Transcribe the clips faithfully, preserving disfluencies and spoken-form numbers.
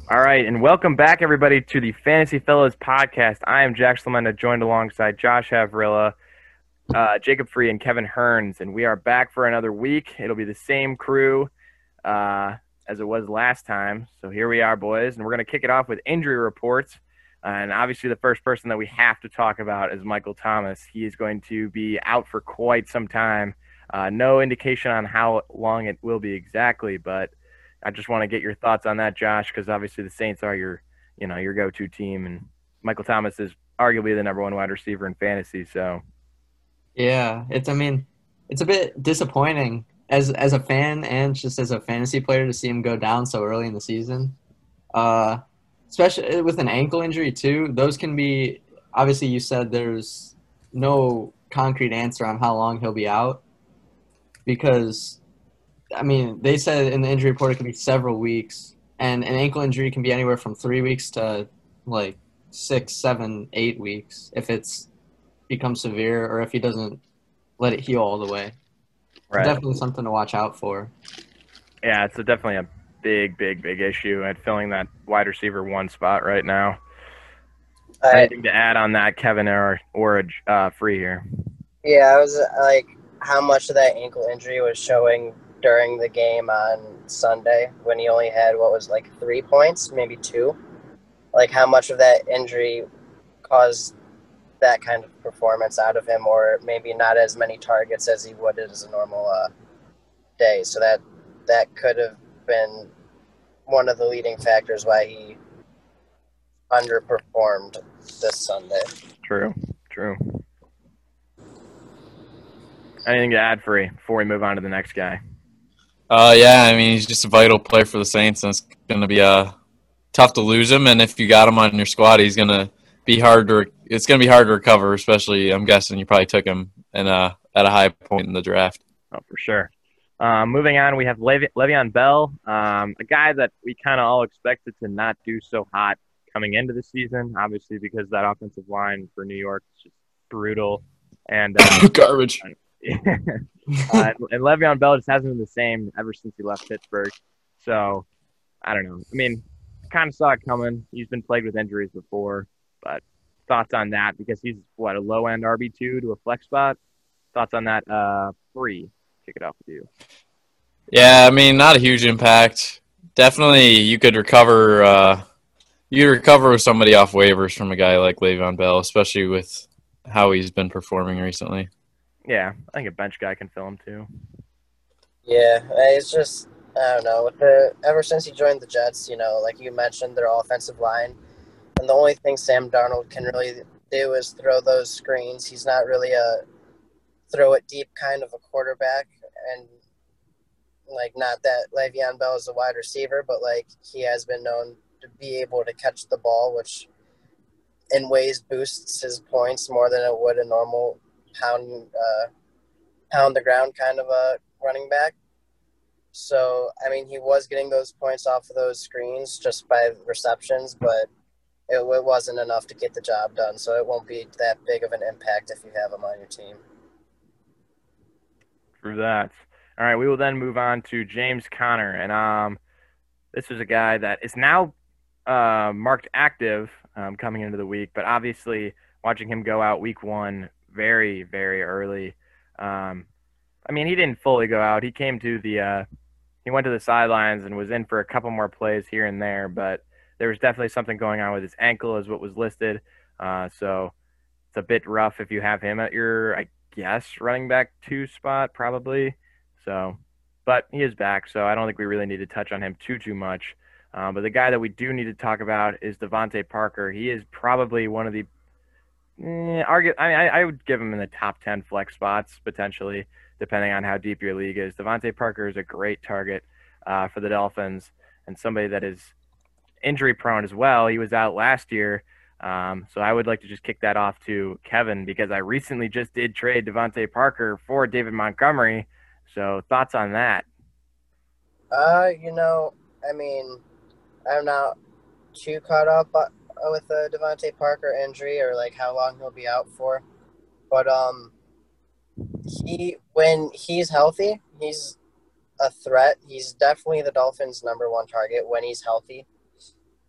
All right, and welcome back, everybody, to the Fantasy Fellows podcast. I am Jack Slamenda, joined alongside Josh Havrilla, uh, Jacob Free, and Kevin Hearns, and we are back for another week. It'll be the same crew uh, as it was last time. So here we are, boys, and we're going to kick it off with injury reports. Uh, and obviously, the first person that we have to talk about is Michael Thomas. He is going to be out for quite some time. Uh, no indication on how long it will be exactly, but I just want to get your thoughts on that, Josh, because obviously the Saints are your, you know, your go-to team, and Michael Thomas is arguably the number one wide receiver in fantasy. So, Yeah, it's I mean, it's a bit disappointing as as a fan and just as a fantasy player to see him go down so early in the season. Uh, especially with an ankle injury too. Those can be obviously you said there's no concrete answer on how long he'll be out because I mean, they said in the injury report it can be several weeks, and an ankle injury can be anywhere from three weeks to like six, seven, eight weeks if it's becomes severe or if he doesn't let it heal all the way. So right, definitely something to watch out for. yeah, it's a, definitely a big, big, big issue at filling that wide receiver one spot right now. I Anything to add on that, Kevin or or uh, Free here? yeah, I was like how much of that ankle injury was showing during the game on Sunday when he only had what was like three points, maybe two. Like how much of that injury caused that kind of performance out of him, or maybe not as many targets as he would as a normal uh, day. So that that could have been one of the leading factors why he underperformed this Sunday. True, true. Anything to add, Free, before we move on to the next guy? Uh, yeah, I mean, he's just a vital player for the Saints, and it's going to be uh, tough to lose him. And if you got him on your squad, he's going to be hard to. It's going to be hard to recover, especially. I'm guessing you probably took him in a, at a high point in the draft. Oh, for sure. Um, moving on, we have Le'Ve- Le'Veon Bell, um, a guy that we kind of all expected to not do so hot coming into the season, obviously because that offensive line for New York is just brutal. And uh, Garbage. uh, and Le'Veon Bell just hasn't been the same ever since he left Pittsburgh. So, I don't know. I mean, kind of saw it coming. He's been plagued with injuries before, but thoughts on that? Because he's, what, a low-end R B two to a flex spot? Thoughts on that? Uh, Free. Kick it off with you. Yeah, I mean, not a huge impact. Definitely, you could recover. Uh, you could recover with somebody off waivers from a guy like Le'Veon Bell, especially with how he's been performing recently. Yeah, I think a bench guy can fill him too. Yeah, it's just I don't know. With the ever since he joined the Jets, you know, like you mentioned, their offensive line, and the only thing Sam Darnold can really do is throw those screens. He's not really a throw it deep kind of a quarterback, and like not that Le'Veon Bell is a wide receiver, but like he has been known to be able to catch the ball, which in ways boosts his points more than it would a normal pound uh, pound the ground kind of a running back. So, I mean, he was getting those points off of those screens just by receptions, but it, it wasn't enough to get the job done. So it won't be that big of an impact if you have him on your team. Through that. All right, we will then move on to James Conner. And um, this is a guy that is now uh, marked active um, coming into the week, but obviously watching him go out week one very, very early. Um, I mean, he didn't fully go out. He came to the uh, he went to the sidelines and was in for a couple more plays here and there, but there was definitely something going on with his ankle, is what was listed. Uh, so it's a bit rough if you have him at your, I guess, running back two spot, probably. So, but he is back, so I don't think we really need to touch on him too, too much. Um, but the guy that we do need to talk about is Devontae Parker. He is probably one of the, eh, argue, I, mean, I, I would give him in the top ten flex spots, potentially, depending on how deep your league is. Devontae Parker is a great target uh, for the Dolphins and somebody that is injury prone as well. He was out last year. Um, so I would like to just kick that off to Kevin because I recently just did trade Devontae Parker for David Montgomery. So thoughts on that? Uh, you know, I mean, I'm not too caught up uh, with the Devontae Parker injury or like how long he'll be out for, but um, he when he's healthy, he's a threat. He's definitely the Dolphins' number one target when he's healthy.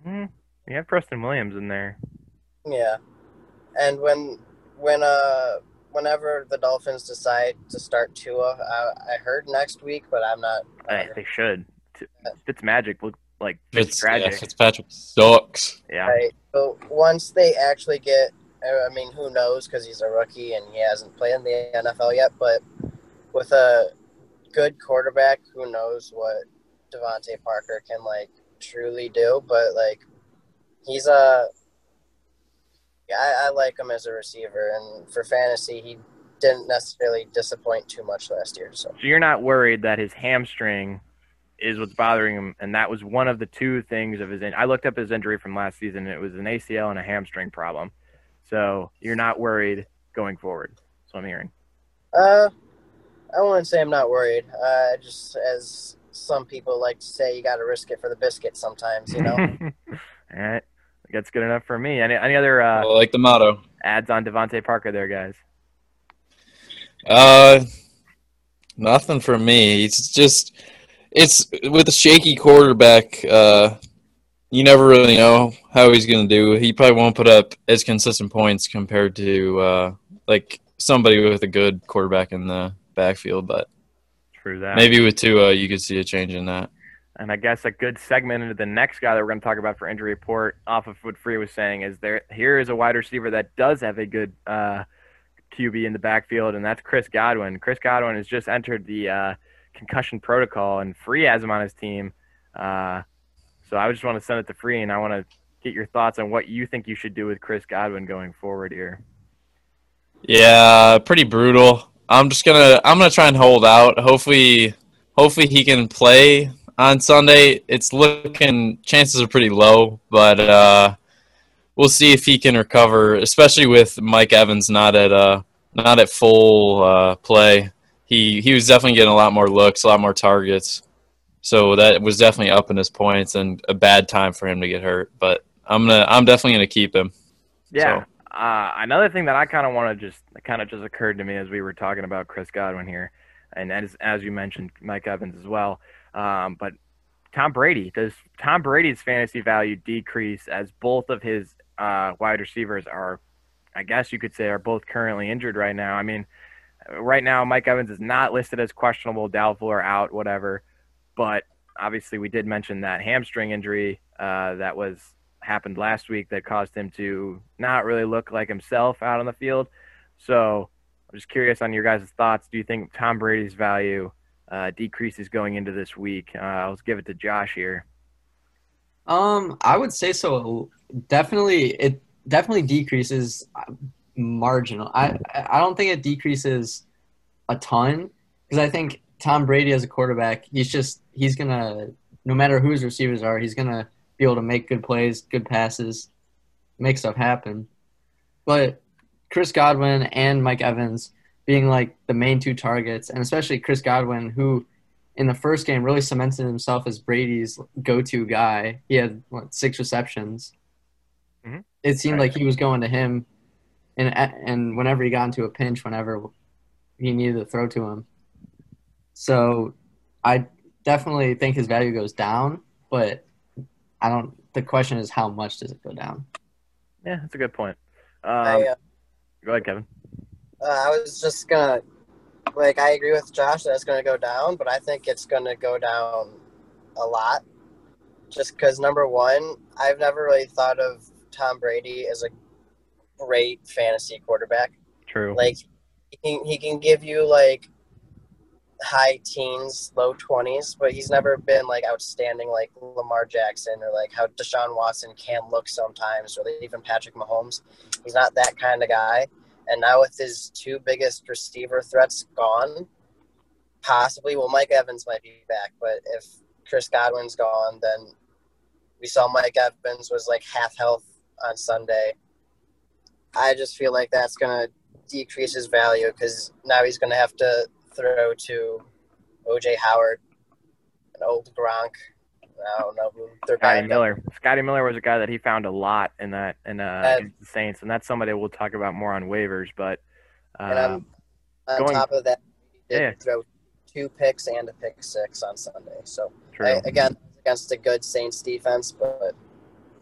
Mm, you have Preston Williams in there. Yeah, and when when uh whenever the Dolphins decide to start Tua, I, I heard next week, but I'm not. Hey, they should. Fitzmagic looked like Fitz, yeah, Fitztragic. Fitzpatrick sucks. Yeah. Right. So once they actually get, I mean, who knows? Because he's a rookie and he hasn't played in the N F L yet. But with a good quarterback, who knows what Devontae Parker can like truly do? But like, he's a. Yeah, I, I like him as a receiver, and for fantasy, he didn't necessarily disappoint too much last year. So, So you're not worried that his hamstring is what's bothering him, and that was one of the two things of his. In- I looked up his injury from last season. And it was an A C L and a hamstring problem. So you're not worried going forward. That's what I'm hearing. uh, I wouldn't say I'm not worried. Uh, just as some people like to say, you got to risk it for the biscuit sometimes, you know. All right, that's good enough for me. Any any other uh, I like the motto. ads on Devontae Parker there, guys? Uh, nothing for me. It's just it's with a shaky quarterback. Uh, you never really know how he's going to do. He probably won't put up as consistent points compared to uh, like somebody with a good quarterback in the backfield. But True that. maybe with Tua, you could see a change in that. And I guess a good segment into the next guy that we're going to talk about for injury report, off of what Free was saying, is there here is a wide receiver that does have a good uh, Q B in the backfield, and that's Chris Godwin. Chris Godwin has just entered the uh, concussion protocol, and Free has him on his team. Uh, so I just want to send it to Free, and I want to get your thoughts on what you think you should do with Chris Godwin going forward here. Yeah, pretty brutal. I'm just gonna I'm gonna try and hold out. Hopefully, hopefully he can play on Sunday. It's looking chances are pretty low, but uh, we'll see if he can recover, especially with Mike Evans not at uh not at full uh, play. He he was definitely getting a lot more looks, a lot more targets. So that was definitely up in his points and a bad time for him to get hurt. But I'm gonna I'm definitely gonna keep him. Yeah. So. Uh, another thing that I kind of want to just kind of just occurred to me as we were talking about Chris Godwin here, and as as you mentioned, Mike Evans as well. Um, but Tom Brady, does Tom Brady's fantasy value decrease as both of his uh, wide receivers are, I guess you could say, are both currently injured right now? I mean, right now Mike Evans is not listed as questionable, doubtful, or out, whatever. But obviously, we did mention that hamstring injury uh, that was happened last week that caused him to not really look like himself out on the field. So I'm just curious on your guys' thoughts. Do you think Tom Brady's value uh, decreases going into this week? Uh, I'll give it to Josh here. Um, I would say so. Definitely, it definitely decreases marginal. I I don't think it decreases a ton because I think Tom Brady as a quarterback, he's just he's gonna no matter who his receivers are, he's gonna be able to make good plays, good passes, make stuff happen. But Chris Godwin and Mike Evans being like the main two targets, and especially Chris Godwin, who in the first game really cemented himself as Brady's go-to guy. He had, what, six receptions. Mm-hmm. It seemed Right. like he was going to him, and and whenever he got into a pinch, whenever he needed to throw to him. So I definitely think his value goes down, but I don't. The question is, how much does it go down? Yeah, that's a good point. Um, I, uh, go ahead, Kevin. uh, I was just gonna, like, I agree with Josh that it's gonna go down, but I think it's gonna go down a lot. Just because, number one, I've never really thought of Tom Brady as a great fantasy quarterback. True. Like, he can, he can give you, like, high teens, low twenties, but he's never been, like, outstanding like Lamar Jackson or, like, how Deshaun Watson can look sometimes, or even Patrick Mahomes. He's not that kind of guy. And now with his two biggest receiver threats gone, possibly, well, Mike Evans might be back, but if Chris Godwin's gone, then we saw Mike Evans was, like, half health on Sunday. I just feel like that's going to decrease his value because now he's going to have to throw to O J Howard, an old Gronk. I don't know who they're Scotty back. Miller. Scotty Miller was a guy that he found a lot in that in uh, Uh, against the Saints, and that's somebody we'll talk about more on waivers. But And uh, on, on going- top of that, he did Yeah. throw two picks and a pick six on Sunday. So, true. I, again, against a good Saints defense, but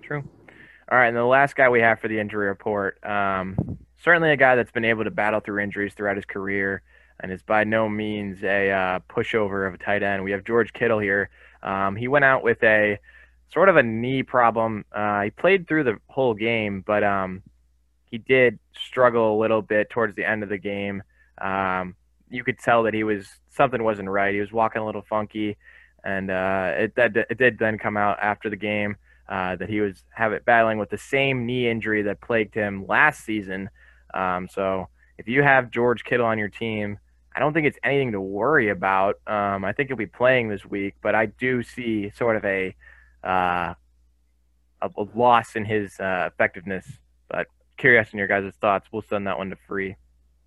True. All right, and the last guy we have for the injury report, um, certainly a guy that's been able to battle through injuries throughout his career and is by no means a uh, pushover of a tight end. We have George Kittle here. Um, he went out with a sort of a knee problem. Uh, he played through the whole game, but um, he did struggle a little bit towards the end of the game. Um, you could tell that he was something wasn't right. He was walking a little funky, and uh, it, that, it did then come out after the game. Uh, that he was have it battling with the same knee injury that plagued him last season. Um, so if you have George Kittle on your team, I don't think it's anything to worry about. Um, I think he'll be playing this week, but I do see sort of a uh, a, a loss in his uh, effectiveness. But curious in your guys' thoughts. We'll send that one to Free.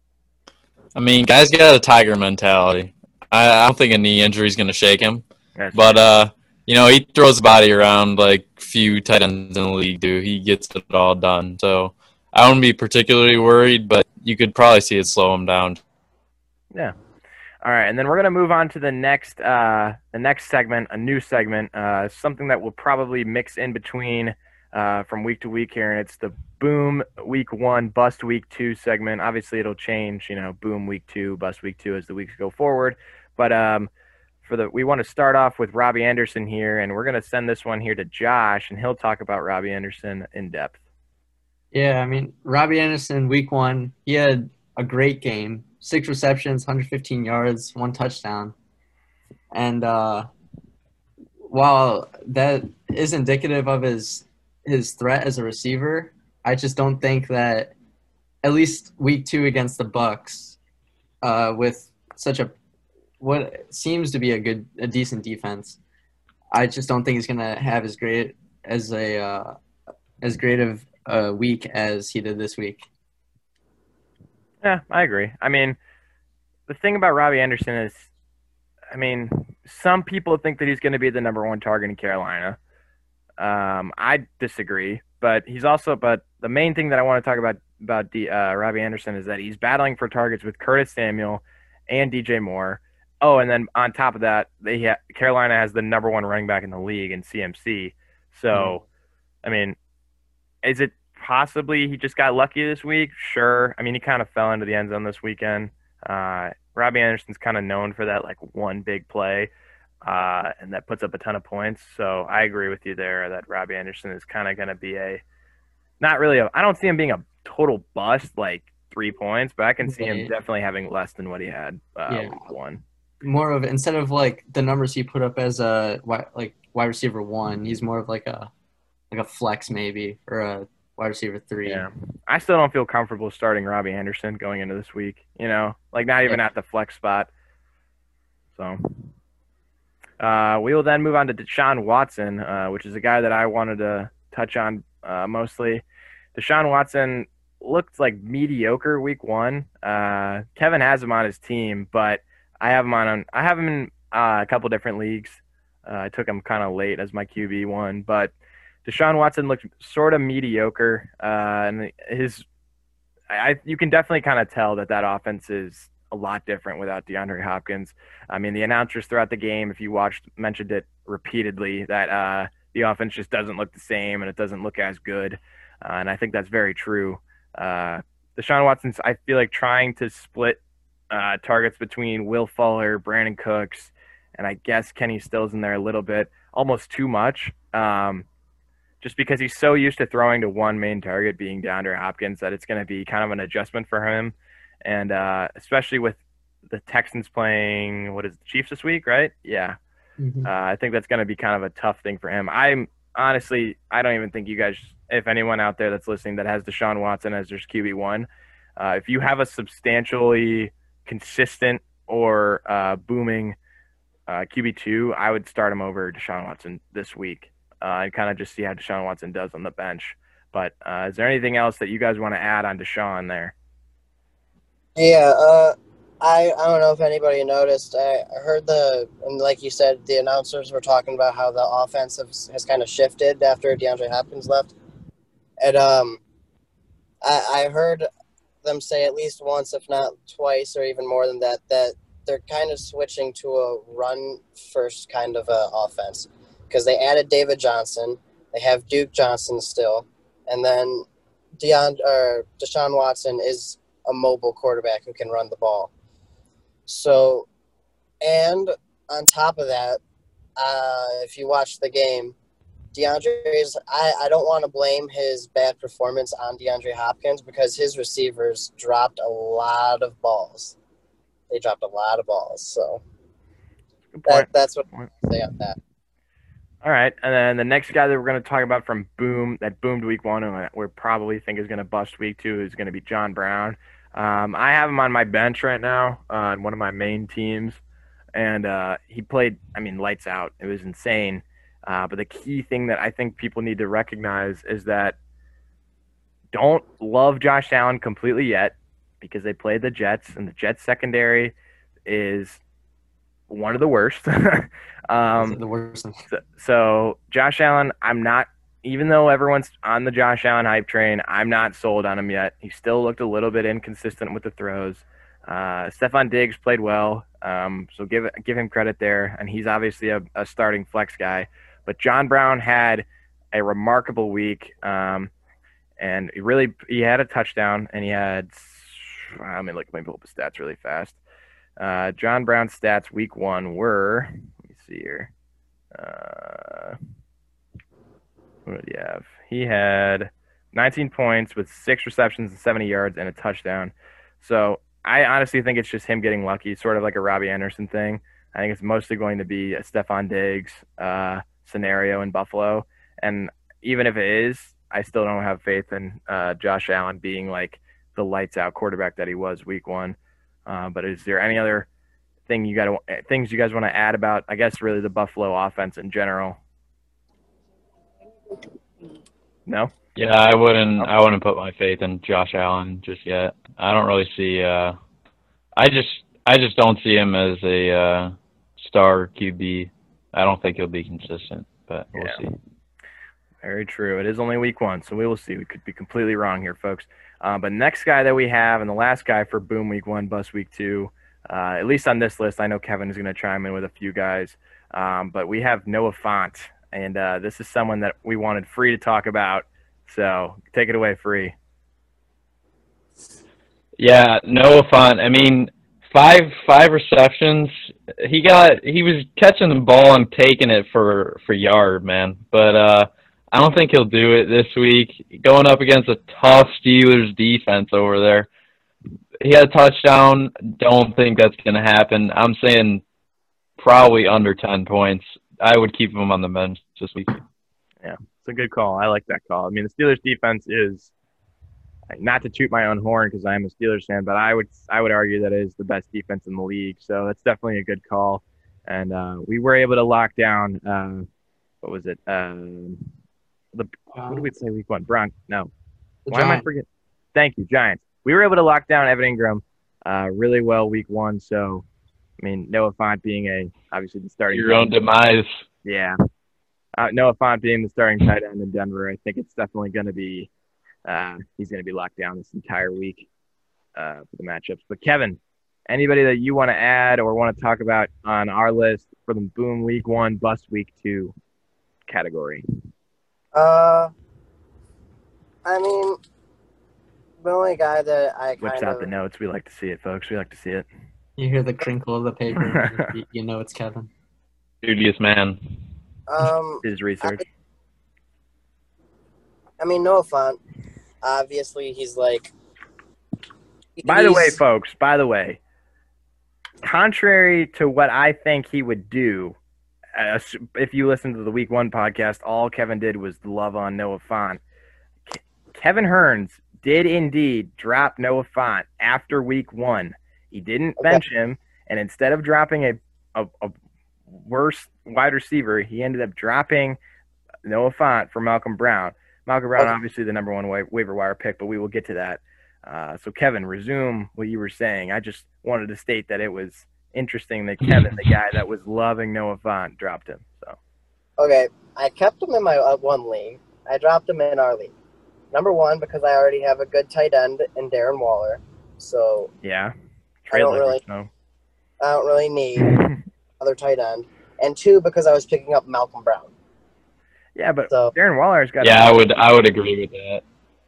I mean, guys got a tiger mentality. I, I don't think a knee injury is going to shake him. That's but uh, you know, he throws the body around like few tight ends in the league do. He gets it all done. So I wouldn't be particularly worried, but you could probably see it slow him down. Yeah. All right, and then we're gonna move on to the next uh, the next segment, a new segment, uh, something that will probably mix in between uh, from week to week here, and it's the Boom Week One, Bust Week Two segment. Obviously, it'll change, you know, Boom Week Two, Bust Week Two as the weeks go forward. But um, for the we want to start off with Robbie Anderson here, and we're gonna send this one here to Josh, and he'll talk about Robbie Anderson in depth. Yeah, I mean, Robbie Anderson, week one, he had a great game. Six receptions, one hundred fifteen yards, one touchdown. And uh, while that is indicative of his his threat as a receiver, I just don't think that at least week two against the Bucks, uh, with such a what seems to be a good, a decent defense, I just don't think he's gonna have as great as a uh, as great of a week as he did this week. Yeah, I agree. I mean, the thing about Robbie Anderson is, I mean, some people think that he's going to be the number one target in Carolina. Um, I disagree, but he's also. But the main thing that I want to talk about about D, uh, Robbie Anderson is that he's battling for targets with Curtis Samuel and D J Moore. Oh, and then on top of that, they ha- Carolina has the number one running back in the league in C M C. So, mm-hmm. I mean, is it possibly he just got lucky this week? Sure. I mean, he kind of fell into the end zone this weekend. Uh, Robbie Anderson's kind of known for that, like one big play, uh, and that puts up a ton of points. So I agree with you there that Robbie Anderson is kind of going to be a, not really a, I don't see him being a total bust, like three points, but I can see him definitely having less than what he had uh, yeah. week one. More of, instead of like the numbers he put up as a like wide receiver one, he's more of like a, like a flex maybe, or a wide receiver three. Yeah, I still don't feel comfortable starting Robbie Anderson going into this week. You know, like not even yeah. at the flex spot. So, uh, we will then move on to Deshaun Watson, uh, which is a guy that I wanted to touch on uh, mostly. Deshaun Watson looked like mediocre week one. Uh, Kevin has him on his team, but I have him on. I have him in uh, a couple different leagues. Uh, I took him kind of late as my Q B one, but Deshaun Watson looked sort of mediocre, uh, and his, I, you can definitely kind of tell that that offense is a lot different without DeAndre Hopkins. I mean, the announcers throughout the game, if you watched, mentioned it repeatedly, that uh, the offense just doesn't look the same and it doesn't look as good, uh, and I think that's very true. Uh, Deshaun Watson's, I feel like, trying to split uh, targets between Will Fuller, Brandon Cooks, and I guess Kenny Stills in there a little bit, almost too much. Um, just because he's so used to throwing to one main target being DeAndre Hopkins that it's going to be kind of an adjustment for him. And uh, especially with the Texans playing, what is it, Chiefs this week, right? Yeah. Mm-hmm. Uh, I think that's going to be kind of a tough thing for him. I'm honestly, I don't even think you guys, if anyone out there that's listening that has Deshaun Watson as their Q B one, uh, if you have a substantially consistent or uh, booming uh, Q B two, I would start him over Deshaun Watson this week. Uh, and kind of just see how Deshaun Watson does on the bench. But uh, is there anything else that you guys want to add on Deshaun there? Yeah, uh, I I don't know if anybody noticed. I heard the, and like you said, the announcers were talking about how the offense has, has kind of shifted after DeAndre Hopkins left. And um, I, I heard them say at least once, if not twice or even more than that, that they're kind of switching to a run-first kind of uh, offense. Because they added David Johnson, They have Duke Johnson still, and then Deion or Deshaun Watson is a mobile quarterback who can run the ball. So, and on top of that, uh, if you watch the game, DeAndre's I, I don't want to blame his bad performance on DeAndre Hopkins because his receivers dropped a lot of balls. They dropped a lot of balls. So Good that, point. that's what I say on that. All right, and then the next guy that we're going to talk about from Boom, that boomed week one, and we probably think is going to bust week two, is going to be John Brown. Um, I have him on my bench right now uh, on one of my main teams, and uh, he played, I mean, lights out. It was insane. Uh, but the key thing that I think people need to recognize is that don't love Josh Allen completely yet because they played the Jets, and the Jets secondary is one of the worst. um, the worst. so, so Josh Allen, I'm not, even though everyone's on the Josh Allen hype train, I'm not sold on him yet. He still looked a little bit inconsistent with the throws. Uh, Stephon Diggs played well, um, so give give him credit there, and he's obviously a, a starting flex guy. But John Brown had a remarkable week, um, and he really he had a touchdown, and he had. Let me look. Let me pull up the stats really fast. Uh, John Brown's stats week one were. Let me see here. Uh, what did he have? He had nineteen points with six receptions and seventy yards and a touchdown. So I honestly think it's just him getting lucky, sort of like a Robbie Anderson thing. I think it's mostly going to be a Stephon Diggs uh, scenario in Buffalo. And even if it is, I still don't have faith in uh, Josh Allen being like the lights out quarterback that he was week one. Uh, but is there any other thing you got to things you guys want to add about, I guess, really the Buffalo offense in general? No? Yeah, I wouldn't. I wouldn't put my faith in Josh Allen just yet. I don't really see. Uh, I just, I just don't see him as a uh, star Q B. I don't think he'll be consistent, but we'll Yeah. see. Very true. It is only week one, so we will see. We could be completely wrong here, folks. Uh, but next guy that we have, and the last guy for Boom Week One, Bust Week Two, uh, at least on this list, I know Kevin is going to chime in with a few guys, um, but we have Noah Fant, and uh, this is someone that we wanted Free to talk about. So take it away, Free. Yeah, Noah Fant. I mean, five five receptions. He got he was catching the ball and taking it for for yard, man. But uh, I don't think he'll do it this week. Going up against a tough Steelers defense over there. He had a touchdown. Don't think that's going to happen. I'm saying probably under ten points. I would keep him on the bench this week. Yeah, it's a good call. I like that call. I mean, the Steelers defense is, not to toot my own horn because I am a Steelers fan, but I would I would argue that it is the best defense in the league. So that's definitely a good call. And uh, we were able to lock down, uh, what was it? Um, the What did we play week one? Bronx? No. The Why am I Giants. forgetting? Thank you, Giants. We were able to lock down Evan Ingram uh, really well week one. So, I mean, Noah Fant being a obviously the starting. Your own demise. Yeah. Uh, Noah Fant being the starting tight end in Denver, I think it's definitely going to be uh, he's going to be locked down this entire week uh, for the matchups. But Kevin, anybody that you want to add or want to talk about on our list for the Boom Week One, Bust Week Two category? Uh, I mean, the only guy that I Whips kind out of the notes. We like to see it, folks. We like to see it. You hear the crinkle of the paper, you, you know it's Kevin. Studious man. um, His research. I mean, Noah Fant. Obviously, he's like. By the way, he's- folks, by the way, contrary to what I think he would do, uh, if you listen to the Week One podcast, all Kevin did was love on Noah Fant. Ke- Kevin Hearns did indeed drop Noah Fant after Week One. He didn't Okay. bench him, and instead of dropping a, a, a worse wide receiver, he ended up dropping Noah Fant for Malcolm Brown. Malcolm Brown, Okay. obviously the number one wa- waiver wire pick, but we will get to that. Uh, so, Kevin, resume what you were saying. I just wanted to state that it was interesting that Kevin, the guy that was loving Noah Fant, dropped him. So, Okay, I kept him in my uh, one league. I dropped him in our league. Number one, because I already have a good tight end in Darren Waller, so yeah. I don't really- No. I don't really need other tight end. And two, because I was picking up Malcolm Brown. Yeah, but So Darren Waller's got. Yeah, I would I would agree with that.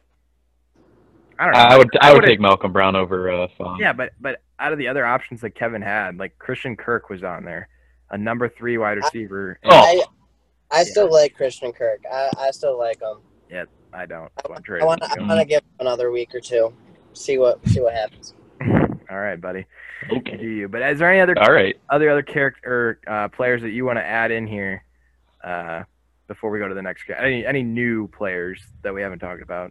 I don't know. I would I would would've- take Malcolm Brown over uh, Font. Yeah, but but out of the other options that Kevin had, like Christian Kirk was on there, a number three wide receiver. Oh. I I still like Christian Kirk. I, I still like him. I don't. I want to I want I want to give him another week or two. See what see what happens. All right, buddy. Okay. Do you? But is there any other All right. other other character or uh, players that you want to add in here uh, before we go to the next guy? Any any new players that we haven't talked about?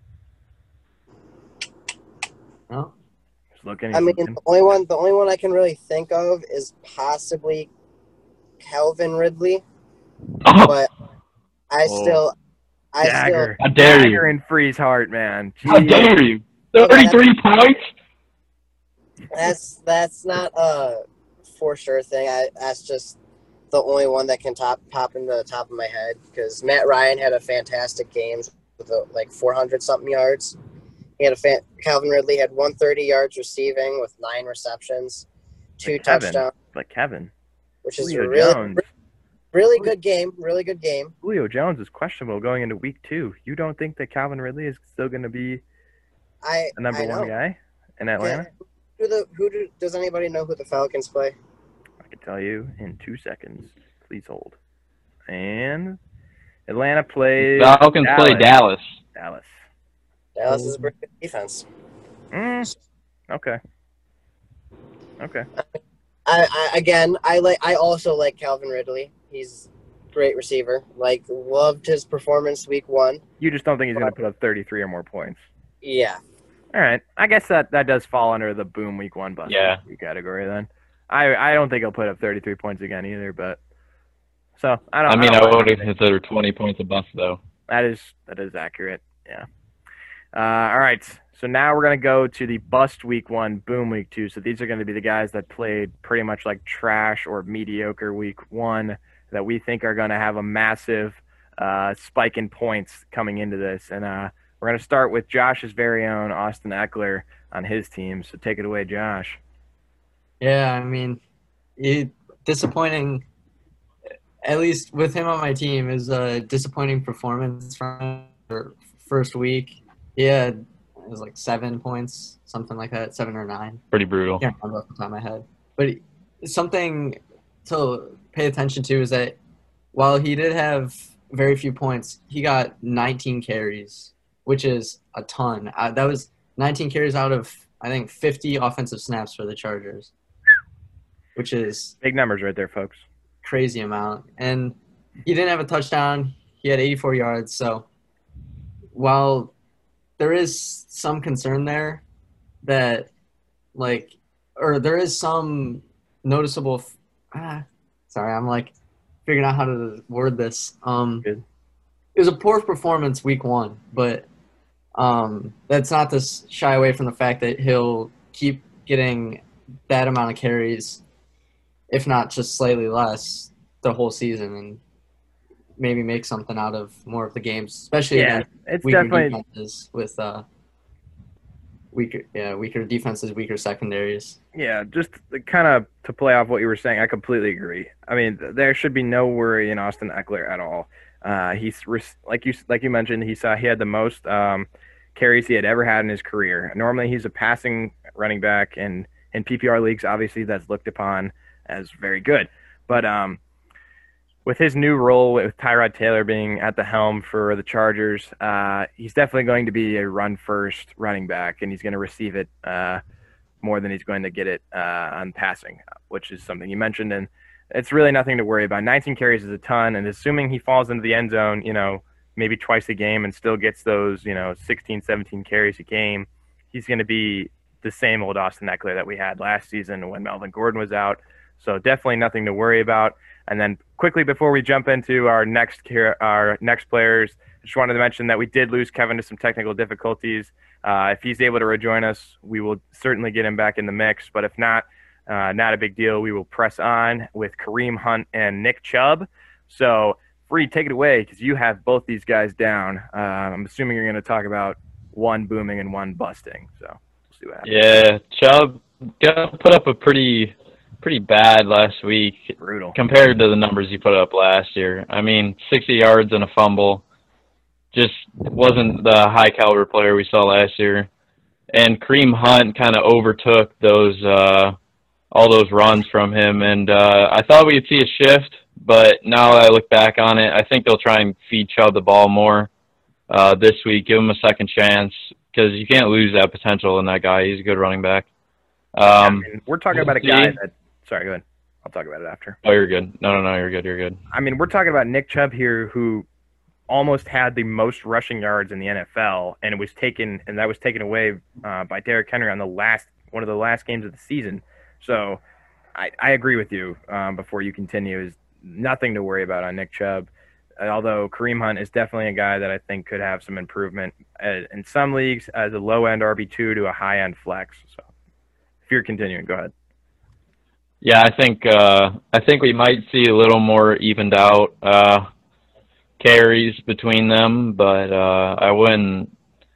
No? Just looking. I mean, looking. the only one the only one I can really think of is possibly Calvin Ridley, Oh, but I Oh. still I Dagger. how dare Dagger you? and freeze heart, man. How Jeez. dare you? Thirty-three points. still that's that's not a for sure thing. I that's just the only one that can top pop into the top of my head because Matt Ryan had a fantastic game with uh, like four hundred something yards. He had a fan, Calvin Ridley had one hundred thirty yards receiving with nine receptions, two Like Kevin. touchdowns, Like Kevin. which is Julio a really Jones. really good game. Really good game. Julio Jones is questionable going into week two. You don't think that Calvin Ridley is still going to be I the number I one know. guy in Atlanta? Yeah. Who the who do, does anybody know who the Falcons play? I can tell you in two seconds. Please hold. And Atlanta plays Falcons play Dallas. Dallas. Dallas is a pretty good defense. Mm, okay. Okay. I, I again I like I also like Calvin Ridley. He's a great receiver. Like loved his performance week one. You just don't think he's going to put up thirty-three or more points. Yeah. All right. I guess that, that does fall under the boom week one bust Yeah. week category then. I I don't think he'll put up thirty-three points again either, but so I don't I mean, don't I mind would it. consider twenty points a bust though. That is that is accurate. Yeah. Uh, all right. So now we're gonna go to the bust week one, boom week two. So these are gonna be the guys that played pretty much like trash or mediocre week one that we think are gonna have a massive uh, spike in points coming into this. And uh, we're gonna start with Josh's very own Austin Eckler on his team. So take it away, Josh. Yeah, I mean, it, disappointing. At least with him on my team, is a disappointing performance from the first week. He had it was like seven points, something like that, seven or nine. Pretty brutal. I can't remember off the top of my head. But something to pay attention to is that while he did have very few points, he got nineteen carries, which is a ton. Uh, that was nineteen carries out of, I think, fifty offensive snaps for the Chargers, which is Big numbers right there, folks. crazy amount. And he didn't have a touchdown. He had eighty-four yards. So while there is some concern there that, like, or there is some noticeable – ah, sorry, I'm, like, figuring out how to word this. Um, Good. It was a poor performance week one, but um, that's not to shy away from the fact that he'll keep getting that amount of carries, if not just slightly less, the whole season, and maybe make something out of more of the games, especially Yeah, against it's weaker definitely defenses with uh, weaker, yeah, weaker defenses, weaker secondaries. Yeah, just kind of to play off what you were saying, I completely agree. I mean, th- there should be no worry in Austin Eckler at all. Uh, he's res- like you like you mentioned, he saw he had the most um, carries he had ever had in his career. Normally, he's a passing running back, and in P P R leagues, obviously, that's looked upon as very good. But um, with his new role with Tyrod Taylor being at the helm for the Chargers, uh, he's definitely going to be a run-first running back, and he's going to receive it uh, more than he's going to get it uh, on passing, which is something you mentioned. And it's really nothing to worry about. nineteen carries is a ton, and assuming he falls into the end zone, you know, maybe twice a game and still gets those, you know, sixteen, seventeen carries a game, he's going to be the same old Austin Eckler that we had last season when Melvin Gordon was out. So definitely nothing to worry about. And then quickly before we jump into our next our next players, I just wanted to mention that we did lose Kevin to some technical difficulties. Uh, if he's able to rejoin us, we will certainly get him back in the mix. But if not, uh, not a big deal. We will press on with Kareem Hunt and Nick Chubb. So, Free, take it away because you have both these guys down. Uh, I'm assuming you're going to talk about one booming and one busting. So we'll see what happens. Yeah, Chubb got put up a pretty pretty bad last week Brutal. compared to the numbers he put up last year. I mean, sixty yards and a fumble. Just wasn't the high caliber player we saw last year. And Kareem Hunt kind of overtook those uh, all those runs from him. And uh, I thought we'd see a shift, but now that I look back on it, I think they'll try and feed Chubb the ball more uh, this week. Give him a second chance because you can't lose that potential in that guy. He's a good running back. Um, yeah, I mean, we're talking we'll about a see. guy that. Sorry, go ahead. I'll talk about it after. Oh, you're good. No, no, no, you're good. You're good. I mean, we're talking about Nick Chubb here, who almost had the most rushing yards in the N F L, and it was taken, and that was taken away uh, by Derrick Henry on the last one of the last games of the season. So, I, I agree with you. Um, before you continue, is nothing to worry about on Nick Chubb. Uh, although Kareem Hunt is definitely a guy that I think could have some improvement uh, in some leagues as a low end R B two to a high end flex. So, if you're continuing, go ahead. Yeah, I think uh, I think we might see a little more evened out uh, carries between them, but uh, I wouldn't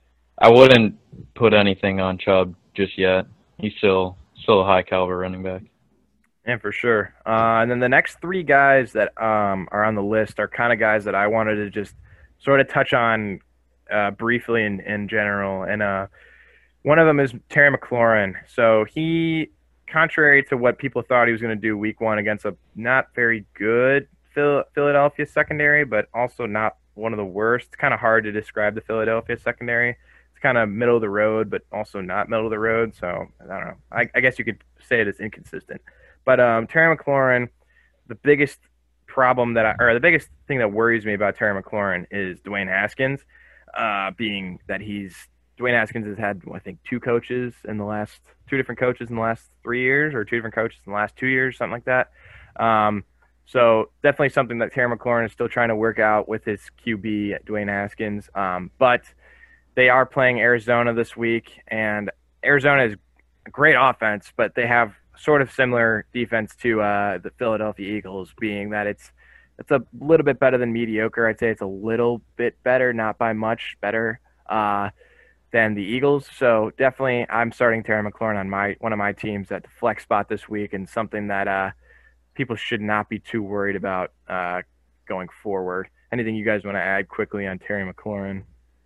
I wouldn't put anything on Chubb just yet. He's still still a high caliber running back. Yeah, for sure. Uh, and then the next three guys that um, are on the list are kind of guys that I wanted to just sort of touch on uh, briefly in, in general. And uh, one of them is Terry McLaurin. So he, contrary to what people thought he was going to do week one against a not very good Phil- Philadelphia secondary, but also not one of the worst. It's kind of hard to describe the Philadelphia secondary. It's kind of middle of the road, but also not middle of the road. So I don't know. I, I guess you could say it is inconsistent. But um, Terry McLaurin, the biggest problem that I, or the biggest thing that worries me about Terry McLaurin is Dwayne Haskins, uh, being that he's Dwayne Haskins has had, I think, two coaches in the last two different coaches in the last three years, or two different coaches in the last two years, something like that. Um, so definitely something that Terry McLaurin is still trying to work out with his Q B, Dwayne Haskins. Um, but they are playing Arizona this week, and Arizona is a great offense, but they have sort of similar defense to uh, the Philadelphia Eagles, being that it's it's a little bit better than mediocre. I'd say it's a little bit better, not by much better uh, than the Eagles. So definitely, I'm starting Terry McLaurin on my one of my teams at the flex spot this week, and something that uh, people should not be too worried about uh, going forward. Anything you guys want to add quickly on Terry McLaurin?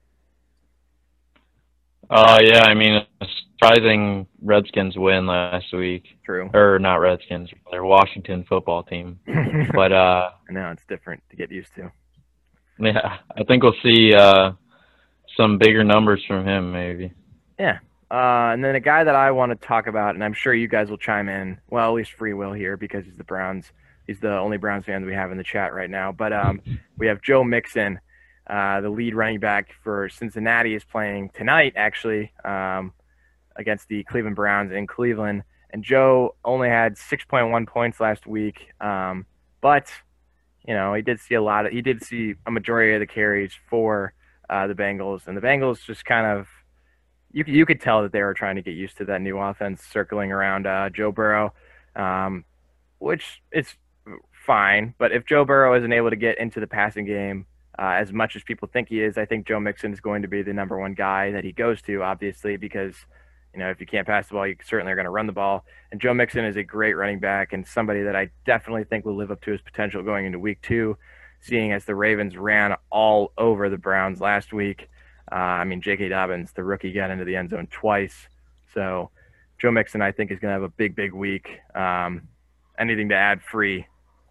Uh, yeah, I mean, a surprising Redskins win last week. True. Or not Redskins, their Washington football team. But uh, I know it's different to get used to. yeah, I think we'll see uh, some bigger numbers from him, maybe. Yeah. Uh, and then a guy that I want to talk about, and I'm sure you guys will chime in, well, at least Free will here, because he's the Browns. He's the only Browns fan we have in the chat right now. But um, we have Joe Mixon, uh, the lead running back for Cincinnati, is playing tonight, actually, um, against the Cleveland Browns in Cleveland. And Joe only had six point one points last week, um, but you know he did see a lot of he did see a majority of the carries for uh, the Bengals, and the Bengals just kind of you could you could tell that they were trying to get used to that new offense circling around uh, Joe Burrow, um, which is fine. But if Joe Burrow isn't able to get into the passing game uh, as much as people think he is, I think Joe Mixon is going to be the number one guy that he goes to, obviously, because you know, if you can't pass the ball, you certainly are going to run the ball. And Joe Mixon is a great running back and somebody that I definitely think will live up to his potential going into week two, seeing as the Ravens ran all over the Browns last week. Uh, I mean, J K. Dobbins, the rookie, got into the end zone twice. So Joe Mixon, I think, is going to have a big, big week. Um, anything to add, Free?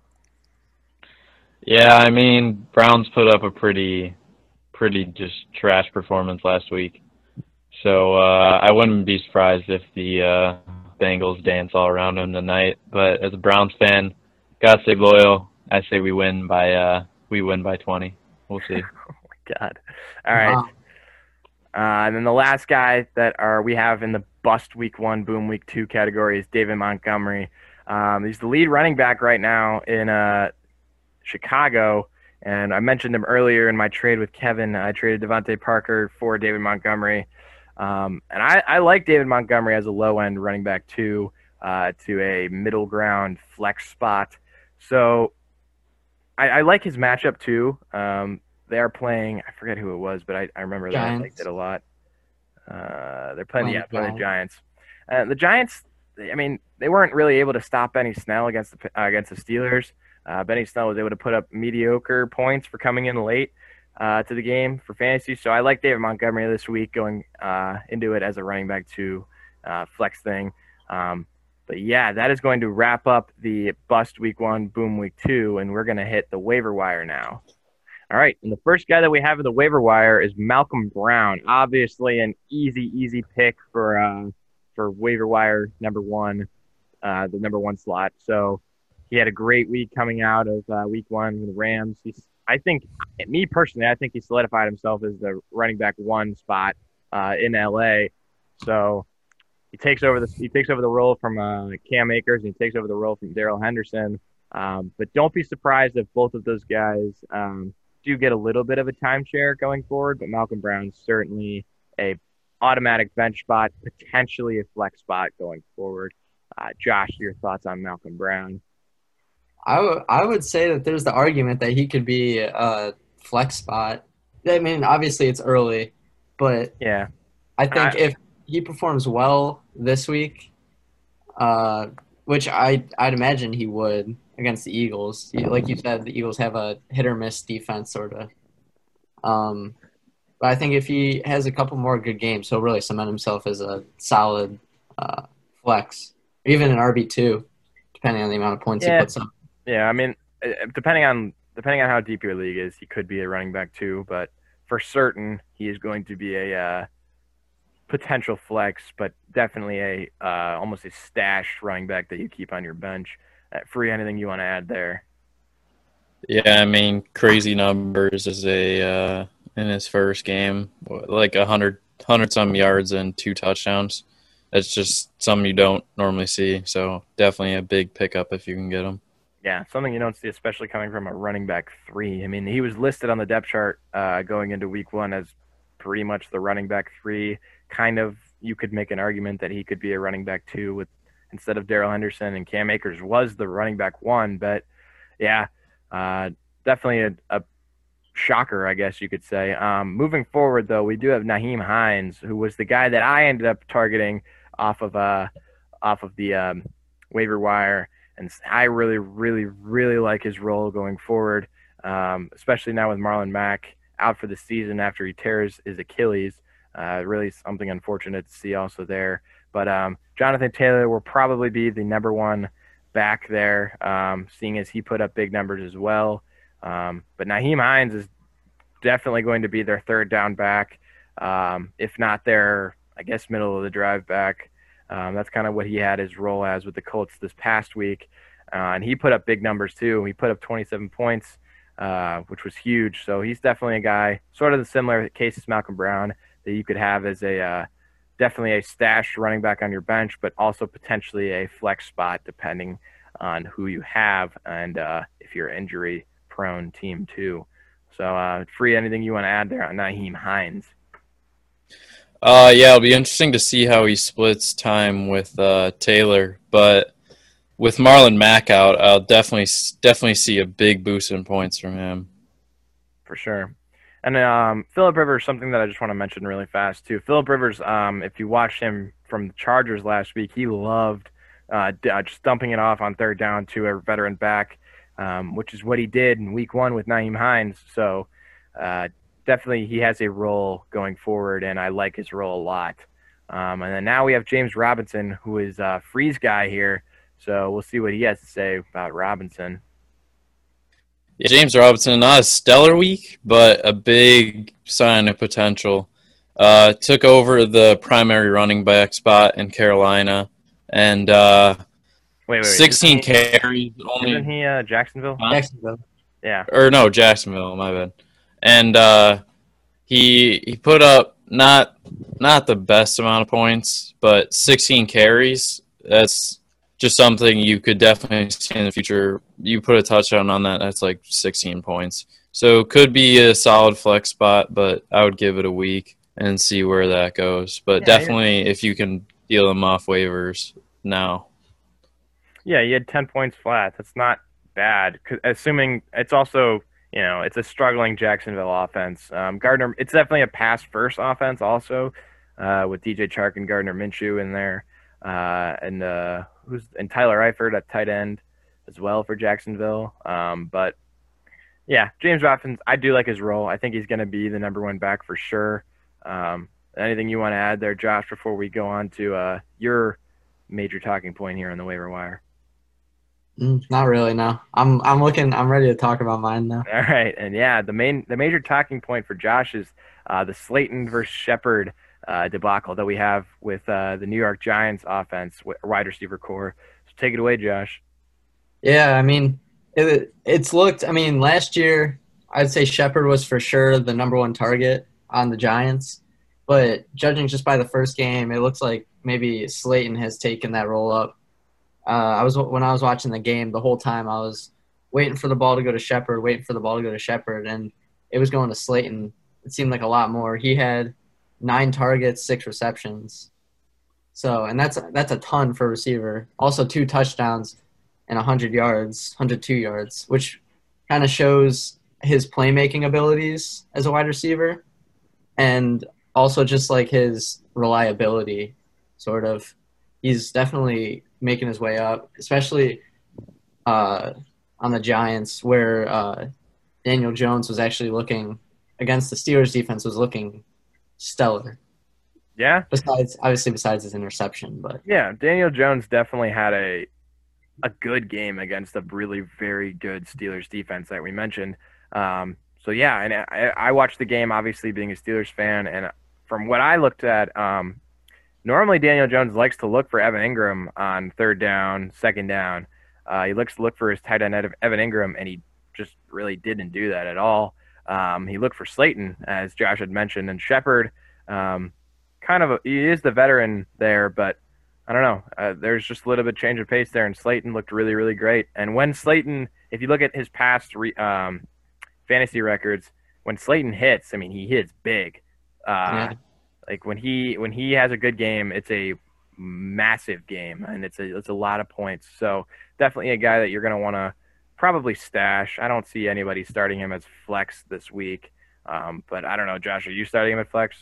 Yeah, I mean, Browns put up a pretty, pretty just trash performance last week. So uh, I wouldn't be surprised if the uh, Bengals dance all around them tonight. But as a Browns fan, gotta stay loyal. I say we win by uh, we win by twenty. We'll see. Oh my God! All right. Wow. Uh, and then the last guy that are we have in the bust week one, boom week two category is David Montgomery. Um, he's the lead running back right now in uh, Chicago. And I mentioned him earlier in my trade with Kevin. I traded Devontae Parker for David Montgomery. Um, and I, I like David Montgomery as a low-end running back, too, uh, to a middle ground flex spot. So I, I like his matchup, too. Um, they are playing – I forget who it was, but I, I remember that I liked it a lot. Uh, they're playing, Playing yeah, playing the Giants. Giants. Uh, the Giants I mean, they weren't really able to stop Benny Snell against the uh, against the Steelers. Uh, Benny Snell was able to put up mediocre points for coming in late uh, to the game for fantasy. So I like David Montgomery this week going uh, into it as a running back two uh, flex thing. Um, but yeah, that is going to wrap up the bust week one, boom week two, and we're going to hit the waiver wire now. All right, and the first guy that we have in the waiver wire is Malcolm Brown. Obviously, an easy, easy pick for uh, for waiver wire number one, uh, the number one slot. So he had a great week coming out of uh, week one with the Rams. He's, I think, me personally, I think he solidified himself as the running back one spot uh, in L A. So he takes over the he takes over the role from uh, Cam Akers, and he takes over the role from Darrell Henderson. Um, but don't be surprised if both of those guys um, do get a little bit of a timeshare going forward. But Malcolm Brown's certainly a automatic bench spot, potentially a flex spot going forward. Uh, Josh, your thoughts on Malcolm Brown? I, w- I would say that there's the argument that he could be a flex spot. I mean, obviously it's early, but yeah, I think I, if he performs well this week, uh, which I, I'd imagine he would against the Eagles. Like you said, the Eagles have a hit-or-miss defense, sort of. Um, but I think if he has a couple more good games, he'll really cement himself as a solid uh, flex, even an R B two, depending on the amount of points yeah. he puts up. Yeah, I mean, depending on depending on how deep your league is, he could be a running back too. But for certain, he is going to be a uh, potential flex, but definitely a uh, almost a stashed running back that you keep on your bench. Uh, free, anything you want to add there? Yeah, I mean, crazy numbers as a uh, in his first game, like a hundred hundred some yards and two touchdowns. That's just something you don't normally see. So definitely a big pickup if you can get him. Yeah, something you don't see, especially coming from a running back three. I mean, he was listed on the depth chart uh, going into week one as pretty much the running back three. Kind of, you could make an argument that he could be a running back two with instead of Darrell Henderson, and Cam Akers was the running back one. But yeah, uh, definitely a, a shocker, I guess you could say. Um, moving forward, though, we do have Nyheim Hines, who was the guy that I ended up targeting off of uh, off of the um, waiver wire. And I really, really, really like his role going forward, um, especially now with Marlon Mack out for the season after he tears his Achilles. Uh, really something unfortunate to see also there. But um, Jonathan Taylor will probably be the number one back there, um, seeing as he put up big numbers as well. Um, but Nyheim Hines is definitely going to be their third down back, um, if not their, I guess, middle of the drive back. Um, that's kind of what he had his role as with the Colts this past week. Uh, and he put up big numbers too. He put up twenty-seven points, uh, which was huge. So he's definitely a guy, sort of the similar case as Malcolm Brown, that you could have as a uh, definitely a stash running back on your bench, but also potentially a flex spot depending on who you have and uh, if you're injury prone team too. So uh, Free, anything you want to add there on Nyheim Hines? Uh, yeah, it'll be interesting to see how he splits time with uh, Taylor, but with Marlon Mack out, I'll definitely definitely see a big boost in points from him. For sure. And um, Phillip Rivers, something that I just want to mention really fast too. Phillip Rivers, um, if you watched him from the Chargers last week, he loved uh, just dumping it off on third down to a veteran back, um, which is what he did in week one with Nyheim Hines. So uh, definitely he has a role going forward, and I like his role a lot. Um, and then now we have James Robinson, who is a Freeze guy here. So we'll see what he has to say about Robinson. Yeah, James Robinson, not a stellar week, but a big sign of potential. Uh, took over the primary running back spot in Carolina, and uh, wait, wait, sixteen isn't he, carries. Only isn't he uh, Jacksonville? Huh? Jacksonville. Yeah. Or no, Jacksonville. My bad. And uh, he he put up not not the best amount of points, but sixteen carries. That's just something you could definitely see in the future. You put a touchdown on that, that's like sixteen points. So could be a solid flex spot, but I would give it a week and see where that goes. But yeah, definitely if you can deal them off waivers now. Yeah, you had ten points flat. That's not bad, assuming it's also, you know, it's a struggling Jacksonville offense. Um, Gardner, it's definitely a pass-first offense also, uh, with D J Chark and Gardner Minshew in there. uh, and uh, who's and Tyler Eifert at tight end as well for Jacksonville. Um, but yeah, James Watkins, I do like his role. I think he's going to be the number one back for sure. Um, anything you want to add there, Josh, before we go on to uh, your major talking point here on the waiver wire? Mm, not really, no. I'm I'm looking. I'm ready to talk about mine now. All right, and yeah, the main the major talking point for Josh is uh, the Slayton versus Shepard uh, debacle that we have with uh, the New York Giants offense, wide receiver core. So take it away, Josh. Yeah, I mean, it, it's looked. I mean, last year I'd say Shepard was for sure the number one target on the Giants, but judging just by the first game, it looks like maybe Slayton has taken that role up. Uh, I was when I was watching the game the whole time I was waiting for the ball to go to Shepard, waiting for the ball to go to Shepard, and it was going to Slayton. It seemed like a lot more. He had nine targets, six receptions. So, and that's that's a ton for a receiver. Also, two touchdowns and one hundred yards, one hundred two yards, which kind of shows his playmaking abilities as a wide receiver, and also just like his reliability, sort of. He's definitely making his way up, especially uh, on the Giants, where uh, Daniel Jones was actually looking against the Steelers defense was looking stellar. Yeah. Besides, obviously, besides his interception, but yeah, Daniel Jones definitely had a a good game against a really very good Steelers defense that we mentioned. Um, so yeah, and I, I watched the game, obviously being a Steelers fan, and from what I looked at. Um, Normally, Daniel Jones likes to look for Evan Ingram on third down, second down. Uh, he looks to look for his tight end Evan Ingram, and he just really didn't do that at all. Um, he looked for Slayton, as Josh had mentioned, and Shepard. Um, kind of, a, he is the veteran there, but I don't know. Uh, there's just a little bit change of pace there, and Slayton looked really, really great. And when Slayton, if you look at his past re, um, fantasy records, when Slayton hits, I mean, he hits big. Uh, yeah. Like when he when he has a good game, it's a massive game, and it's a it's a lot of points. So definitely a guy that you're going to want to probably stash. I don't see anybody starting him as flex this week, um, but I don't know, Josh. Are you starting him at flex?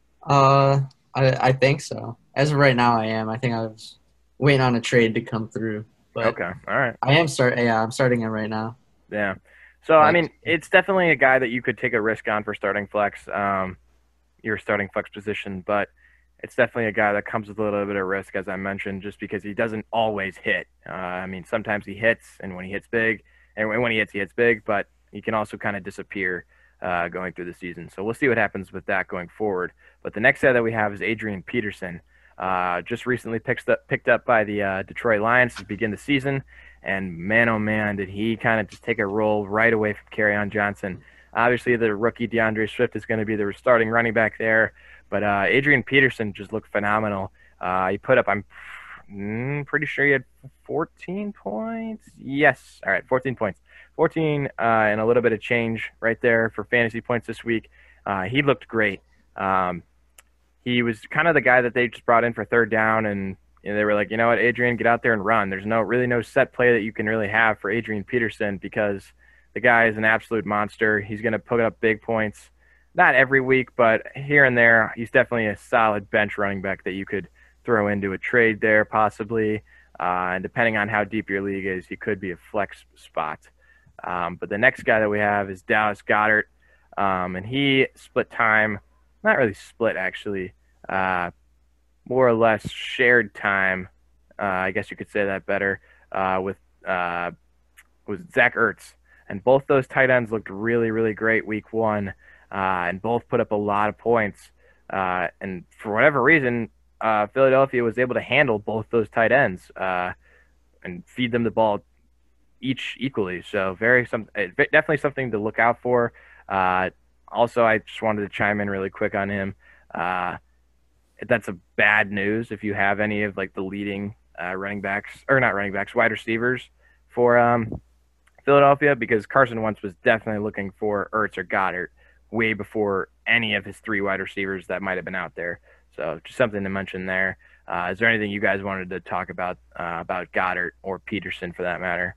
Uh, I I think so. As of right now, I am. I think I was waiting on a trade to come through. But okay, all right. I am start. Yeah, I'm starting him right now. Yeah. So I mean, it's definitely a guy that you could take a risk on for starting flex. Um, your starting flex position, but it's definitely a guy that comes with a little bit of risk, as I mentioned, just because he doesn't always hit. Uh, I mean, sometimes he hits, and when he hits big, and when he hits, he hits big, but he can also kind of disappear uh, going through the season. So we'll see what happens with that going forward. But the next guy that we have is Adrian Peterson, uh, just recently picked up, picked up by the uh, Detroit Lions to begin the season, and man, oh man, did he kind of just take a role right away from Kerryon Johnson. Obviously, the rookie DeAndre Swift is going to be the starting running back there, but uh, Adrian Peterson just looked phenomenal. Uh, he put up, I'm mm, pretty sure he had fourteen points. Yes, all right, fourteen points. fourteen uh, and a little bit of change right there for fantasy points this week. Uh, he looked great. Um, he was kind of the guy that they just brought in for third down, and you know, they were like, you know what, Adrian, get out there and run. There's no really no set play that you can really have for Adrian Peterson because – the guy is an absolute monster. He's going to put up big points. Not every week, but here and there, he's definitely a solid bench running back that you could throw into a trade there possibly. Uh, and depending on how deep your league is, he could be a flex spot. Um, but the next guy that we have is Dallas Goedert. Um, and he split time, not really split actually, uh, more or less shared time. Uh, I guess you could say that better uh, with, uh, with Zach Ertz. And both those tight ends looked really, really great week one, uh, and both put up a lot of points. Uh, and for whatever reason, uh, Philadelphia was able to handle both those tight ends uh, and feed them the ball each equally. So very some definitely something to look out for. Uh, also, I just wanted to chime in really quick on him. Uh, that's a bad news if you have any of like the leading uh, running backs or not running backs, wide receivers for. Um, Philadelphia, because Carson Wentz was definitely looking for Ertz or Goddard way before any of his three wide receivers that might have been out there. So just something to mention there. Uh, is there anything you guys wanted to talk about uh, about Goddard or Peterson for that matter?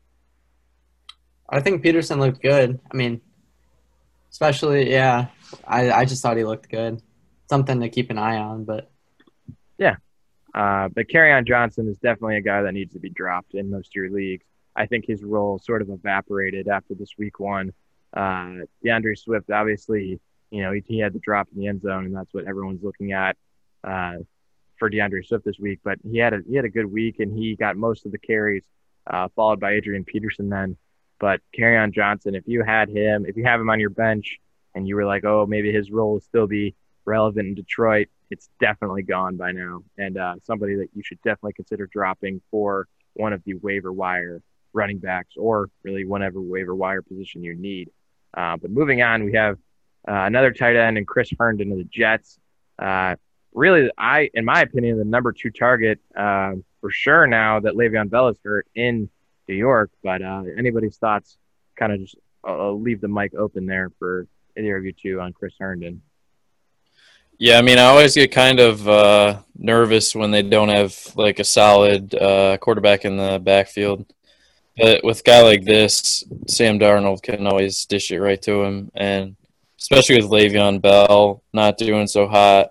I think Peterson looked good. I mean, especially, yeah, I, I just thought he looked good. Something to keep an eye on, but yeah. Uh, but Kerryon Johnson is definitely a guy that needs to be dropped in most of your leagues. I think his role sort of evaporated after this week one. Uh, D'Andre Swift, obviously, you know, he, he had the drop in the end zone, and that's what everyone's looking at uh, for D'Andre Swift this week. But he had a he had a good week, and he got most of the carries, uh, followed by Adrian Peterson then. But Kerryon Johnson, if you had him, if you have him on your bench, and you were like, oh, maybe his role will still be relevant in Detroit, it's definitely gone by now. And uh, somebody that you should definitely consider dropping for one of the waiver wire running backs, or really whatever waiver wire position you need. Uh, but moving on, we have uh, another tight end and Chris Herndon of the Jets. Uh, really, I, in my opinion, the number two target uh, for sure now that Le'Veon Bell is hurt in New York. But uh, anybody's thoughts? Kind of just I'll, I'll leave the mic open there for either of you two on Chris Herndon. Yeah, I mean, I always get kind of uh, nervous when they don't have like a solid uh, quarterback in the backfield. But with a guy like this, Sam Darnold can always dish it right to him. And especially with Le'Veon Bell not doing so hot,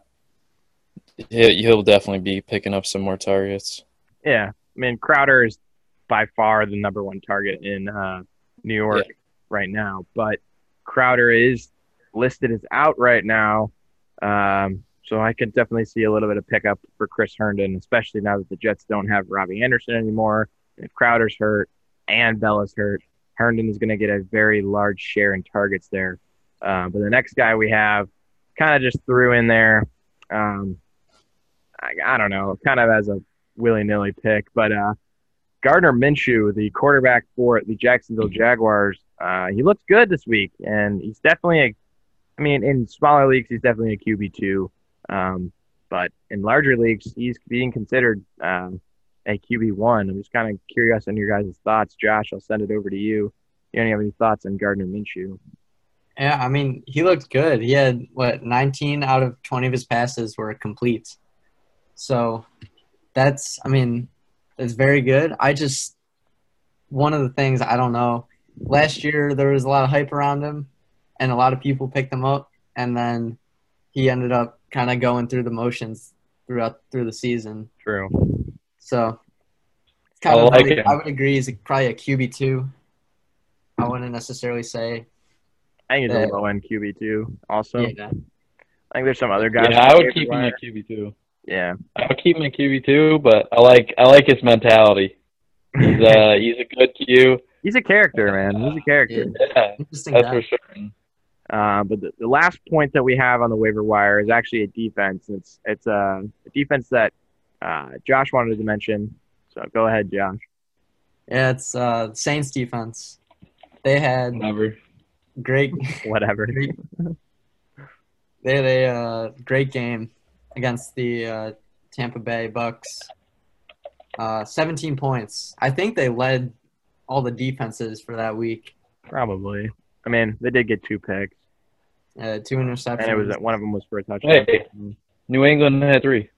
he'll definitely be picking up some more targets. Yeah. I mean, Crowder is by far the number one target in uh, New York yeah. right now. But Crowder is listed as out right now. Um, so I could definitely see a little bit of pickup for Chris Herndon, especially now that the Jets don't have Robbie Anderson anymore. If Crowder's hurt and Bell is hurt, Herndon is going to get a very large share in targets there. Uh, but the next guy we have kind of just threw in there, um, I, I don't know, kind of as a willy-nilly pick, but uh, Gardner Minshew, the quarterback for the Jacksonville Jaguars, uh, he looks good this week, and he's definitely a I mean, in smaller leagues, he's definitely a Q B two. Um, but in larger leagues, he's being considered uh, a Q B one. I'm just kind of curious on your guys' thoughts. Josh, I'll send it over to you. You don't have any thoughts on Gardner Minshew? Yeah, I mean, he looked good. He had, what, nineteen out of twenty of his passes were complete. So that's, I mean, that's very good. I just, one of the things, I don't know, last year there was a lot of hype around him. And a lot of people picked him up, and then he ended up kind of going through the motions throughout through the season. True. So, it's kind I of like really, it. I would agree he's probably a Q B two. I wouldn't necessarily say. I think he's that, a low end Q B two. Also, yeah. I think there's some other guys. Yeah, I would keep him at Q B two. Yeah, I would keep him at Q B two, but I like I like his mentality. He's uh he's a good Q. He's a character, man. He's a character. Yeah, that's guy. for sure. Uh, but the, the last point that we have on the waiver wire is actually a defense. It's it's a, a defense that uh, Josh wanted to mention. So go ahead, Josh. Yeah, it's uh, Saints defense. They had Never. great whatever. Great, they had a uh, great game against the uh, Tampa Bay Bucks. Uh, seventeen points. I think they led all the defenses for that week. Probably. I mean, they did get two picks. Uh, two interceptions. And it was one of them was for a touchdown. Hey, New England had three.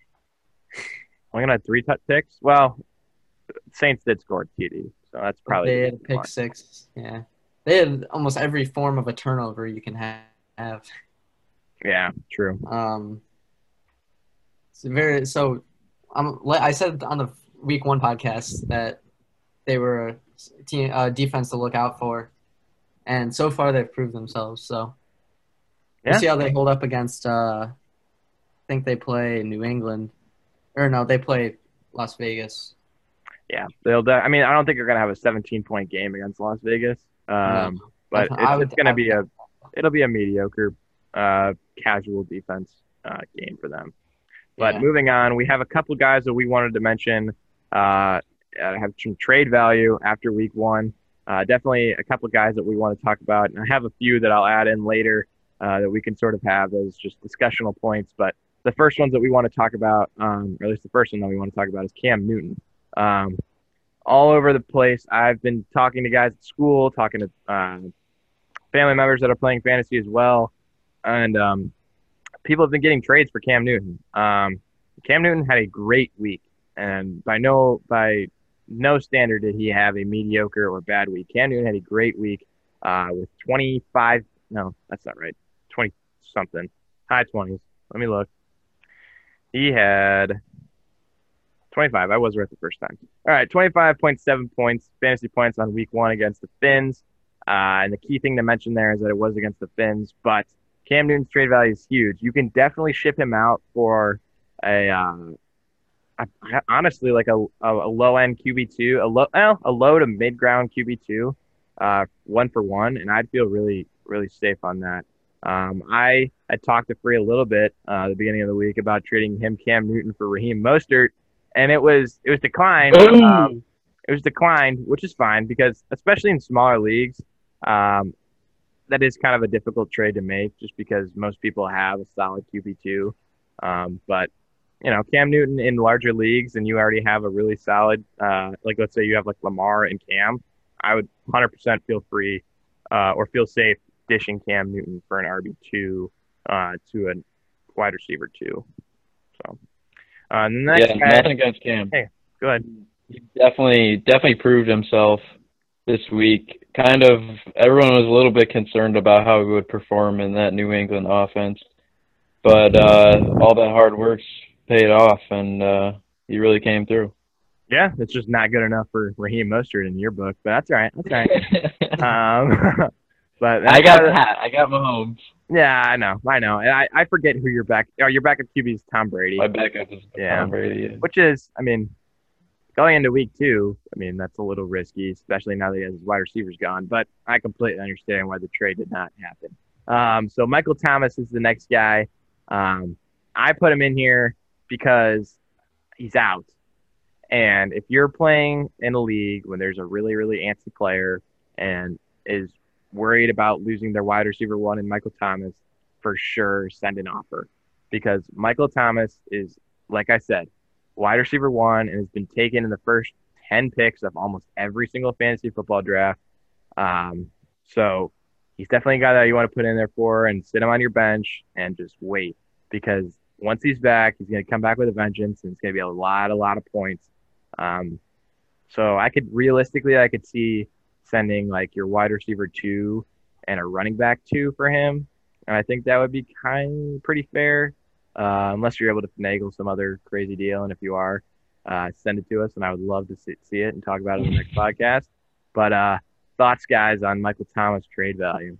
We're gonna have three t- picks. Well, Saints did score a T D, so that's probably. They had pick six. Yeah, they had almost every form of a turnover you can have. Yeah, true. Um, it's very so. Um, I said on the week one podcast that they were a team, uh, defense to look out for. And so far, they've proved themselves. So we'll yeah. see how they hold up against. Uh, I think they play New England, or no, they play Las Vegas. Yeah, they'll. I mean, I don't think they're gonna have a seventeen-point game against Las Vegas. Um, no, but it's, would, it's gonna be a. It'll be a mediocre, uh, casual defense uh, game for them. But yeah. Moving on, we have a couple guys that we wanted to mention. Uh, have some trade value after week one. Uh, definitely a couple of guys that we want to talk about. And I have a few that I'll add in later uh, that we can sort of have as just discussional points. But the first ones that we want to talk about, um, or at least the first one that we want to talk about is Cam Newton. Um, all over the place. I've been talking to guys at school, talking to uh, family members that are playing fantasy as well. And um, people have been getting trades for Cam Newton. Um, Cam Newton had a great week. And by no by no standard did he have a mediocre or bad week. Cam Newton had a great week uh, with twenty-five. No, that's not right. twenty-something. High twenties. Let me look. He had twenty-five. I was right the first time. All right, twenty-five point seven points, fantasy points on week one against the Finns. Uh, and the key thing to mention there is that it was against the Finns, but Cam Newton's trade value is huge. You can definitely ship him out for a, um, a honestly like a, a low end Q B two, a low well, a low to mid ground Q B two, uh, one for one, and I'd feel really really safe on that. Um, I had talked to Free a little bit uh, at the beginning of the week about trading him Cam Newton for Raheem Mostert, and it was it was declined. Um, it was declined, which is fine because especially in smaller leagues, um, that is kind of a difficult trade to make just because most people have a solid Q B two. Um, but you know, Cam Newton in larger leagues, and you already have a really solid, uh, like let's say you have like Lamar and Cam, I would one hundred percent feel free uh, or feel safe dishing Cam Newton for an R B two uh, to a wide receiver two. So, uh, and the next yeah, guy, nothing against Cam. Hey, go ahead. He definitely, definitely proved himself this week. Kind of, everyone was a little bit concerned about how he would perform in that New England offense, but uh, all that hard work's paid off, and uh, he really came through. Yeah, it's just not good enough for Raheem Mostert in your book, but that's all right. That's all right. um, but I got Pat. I got Mahomes. Yeah, I know. I know. And I, I forget who your back. Oh, your backup Q B is Tom Brady. My backup is yeah. Tom Brady. Yeah. Which is, I mean, going into week two, I mean, that's a little risky, especially now that he has his wide receivers gone. But I completely understand why the trade did not happen. Um, so Michael Thomas is the next guy. Um, I put him in here because he's out. And if you're playing in a league when there's a really, really antsy player and is worried about losing their wide receiver one in Michael Thomas, for sure send an offer. Because Michael Thomas is, like I said, wide receiver one and has been taken in the first ten picks of almost every single fantasy football draft. Um, so he's definitely a guy that you want to put in there for and sit him on your bench and just wait. Because once he's back, he's going to come back with a vengeance, and it's going to be a lot, a lot of points. Um, so I could realistically, I could see sending like your wide receiver two and a running back two for him, and I think that would be kind of pretty fair, uh, unless you're able to finagle some other crazy deal. And if you are, uh, send it to us, and I would love to see, see it and talk about it in the next podcast. But uh, thoughts, guys, on Michael Thomas trade value?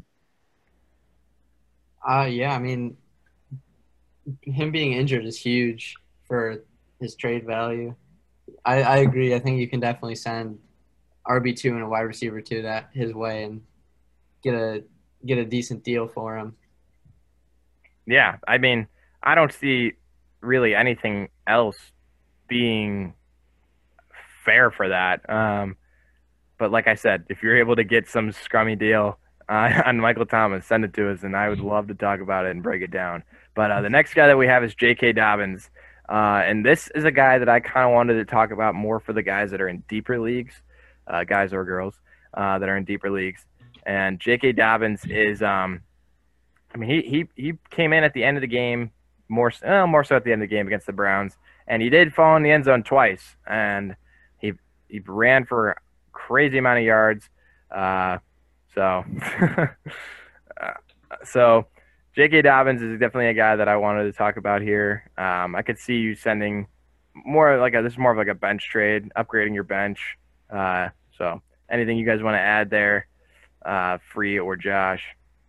Uh, yeah, I mean, him being injured is huge for his trade value. I, I agree. I think you can definitely send R B two and a wide receiver two that his way and get a get a decent deal for him. Yeah, I mean, I don't see really anything else being fair for that. Um, but like I said, if you're able to get some scrummy deal uh, on Michael Thomas, send it to us, and I would love to talk about it and break it down. But uh, the next guy that we have is J K. Dobbins. Uh, and this is a guy that I kind of wanted to talk about more for the guys that are in deeper leagues, uh, guys or girls uh, that are in deeper leagues. And J K. Dobbins is, um, I mean, he, he he came in at the end of the game, more uh, more so at the end of the game against the Browns, and he did fall in the end zone twice, and he he ran for a crazy amount of yards. Uh, so, uh, so. J K. Dobbins is definitely a guy that I wanted to talk about here. Um, I could see you sending more like a, this is more of like a bench trade, upgrading your bench. Uh, so anything you guys want to add there, uh, Free or Josh?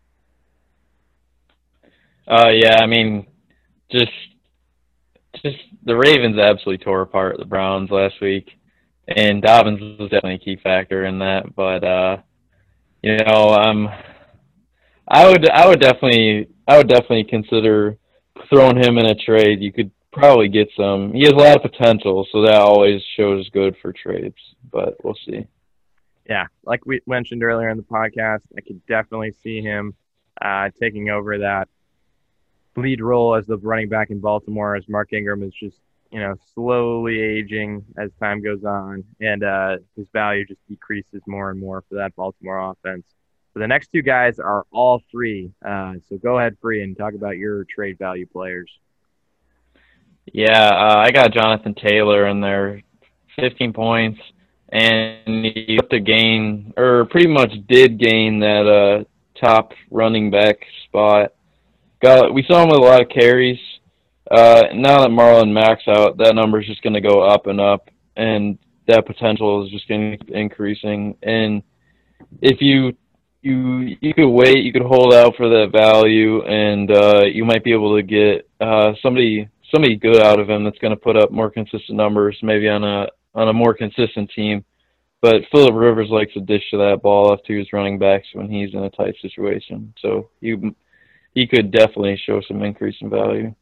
Uh, yeah, I mean, just just the Ravens absolutely tore apart the Browns last week, and Dobbins was definitely a key factor in that. But uh, you know, um. I would, I would definitely, I would definitely consider throwing him in a trade. You could probably get some. He has a lot of potential, so that always shows good for trades. But we'll see. Yeah, like we mentioned earlier in the podcast, I could definitely see him uh, taking over that lead role as the running back in Baltimore, as Mark Ingram is just, you know, slowly aging as time goes on, and uh, his value just decreases more and more for that Baltimore offense. So the next two guys are all free. Uh, so go ahead, Free, and talk about your trade value players. Yeah, uh, I got Jonathan Taylor in there, fifteen points, and he looked to gain, or pretty much did gain that uh, top running back spot. Got we saw him with a lot of carries. uh, now that Marlon Mack's out, that number is just going to go up and up, and that potential is just going to keep increasing. And if you you you could wait, you could hold out for that value, and uh, you might be able to get uh, somebody somebody good out of him that's going to put up more consistent numbers, maybe on a on a more consistent team. But Phillip Rivers likes to dish to that ball off to his running backs when he's in a tight situation, so you he could definitely show some increase in value.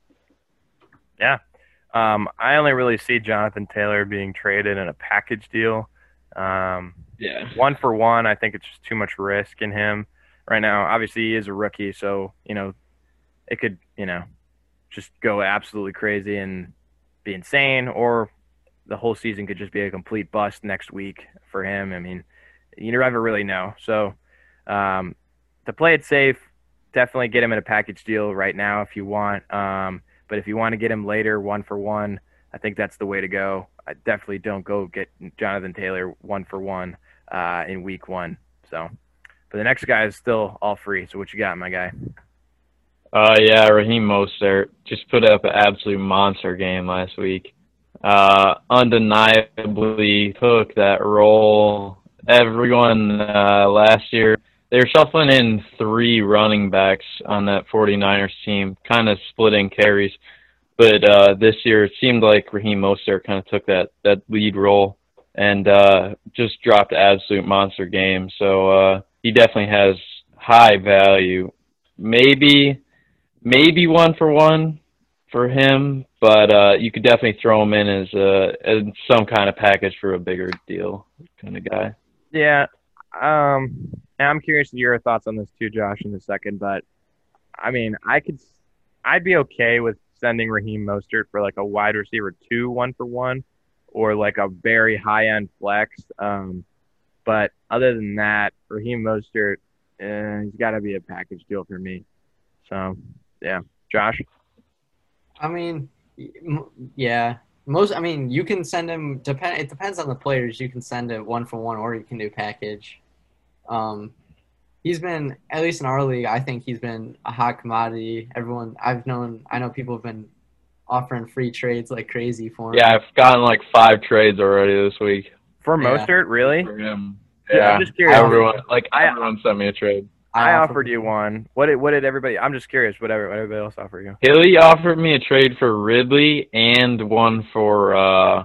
Yeah. Um, I only really see Jonathan Taylor being traded in a package deal. Um, Yeah. one for one, I think it's just too much risk in him right now. Obviously, he is a rookie, so, you know, it could, you know, just go absolutely crazy and be insane, or the whole season could just be a complete bust next week for him. I mean, you never really know. So um, to play it safe, definitely get him in a package deal right now if you want. Um, but if you want to get him later, one for one, I think that's the way to go. I definitely don't go get Jonathan Taylor one for one uh, in week one. So, but the next guy is still all free. So what you got, my guy? Uh, yeah, Raheem Mostert just put up an absolute monster game last week. Uh, undeniably took that role. Everyone uh, last year, they were shuffling in three running backs on that 49ers team, kind of splitting carries. But uh, this year, it seemed like Raheem Mostert kind of took that, that lead role and uh, just dropped an absolute monster game. So uh, he definitely has high value. Maybe maybe one for one for him, but uh, you could definitely throw him in as, a, as some kind of package for a bigger deal kind of guy. Yeah. Um, and I'm curious to your thoughts on this too, Josh, in a second. But, I mean, I could – I'd be okay with sending Raheem Mostert for like a wide receiver two one for one, or like a very high end flex. Um, but other than that, Raheem Mostert, uh, he's got to be a package deal for me. So yeah, Josh. I mean, m- yeah, most. I mean, you can send him. Depend. It depends on the players. You can send it one for one, or you can do package. Um, he's been, at least in our league, I think he's been a hot commodity. Everyone I've known, I know people have been offering free trades like crazy for him. Yeah, I've gotten like five trades already this week For Yeah. Mostert, really? for him. Yeah, Yeah, I'm just curious. everyone like I- everyone sent me a trade. I offered you one. What did what did everybody? I'm just curious. Whatever. What everybody else offer you? Hilly offered me a trade for Ridley and one for uh